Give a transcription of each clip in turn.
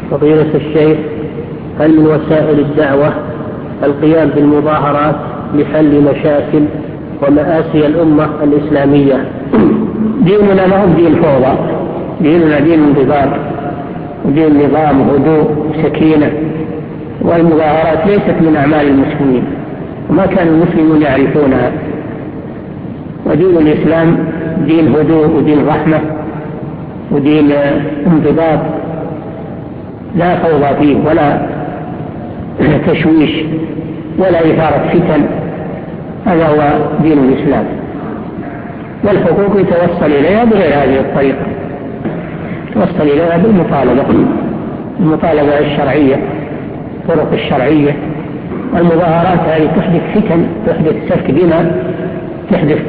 فضيلة الشيخ، هل من وسائل الدعوة القيام بالمظاهرات لحل مشاكل ومآسي الأمة الإسلامية؟ ديننا ما هو دين فوضى، ديننا دين انضباط ودين نظام وهدوء وسكينة، والمظاهرات ليست من أعمال المسلمين وما كان المسلمون يعرفونها. ودين الإسلام دين هدوء ودين رحمة ودين انضباط، لا فوضى فيه ولا تشويش ولا إثارة فتن. هذا هو دين الإسلام، والحقوق يتوصل إليها بغير هذه الطريقة، توصل إليها بالمطالبة الشرعية، الطرق الشرعية. المظاهرات هذه تحدث فتن، تحدث سفك دماء، تحدث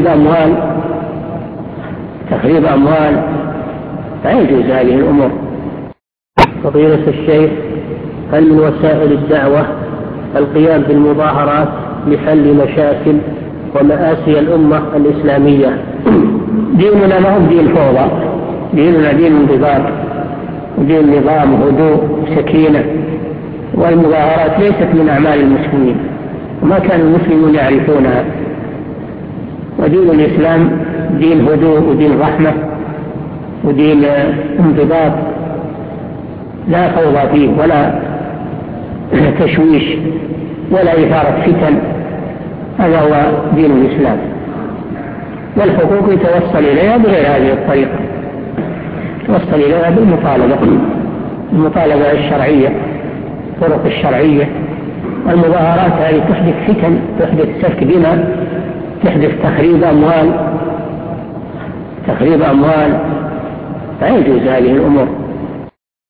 تخريب أموال، لا يجوز هذه الأمور. فضيلة الشيخ، هل من وسائل الدعوة القيام بالمظاهرات لحل مشاكل ومآسي الأمة الإسلامية؟ ديننا ما هو دين فوضى، ديننا دين انضباط ودين نظام وهدوء وسكينة، والمظاهرات ليست من أعمال المسلمين وما كان المسلمون يعرفونها. ودين الإسلام دين هدوء ودين رحمة ودين انضباط، لا فوضى فيه ولا تشويش ولا إثارة فتن. هذا هو دين الإسلام، والحقوق يتوصل إليها بغير هذه الطريقة، توصل إليها بالمطالبة الشرعية، الطرق الشرعية. المظاهرات هذه تحدث فتن، تحدث سفك دماء، تحدث تخريب أموال، لا يجوز هذه الأمور.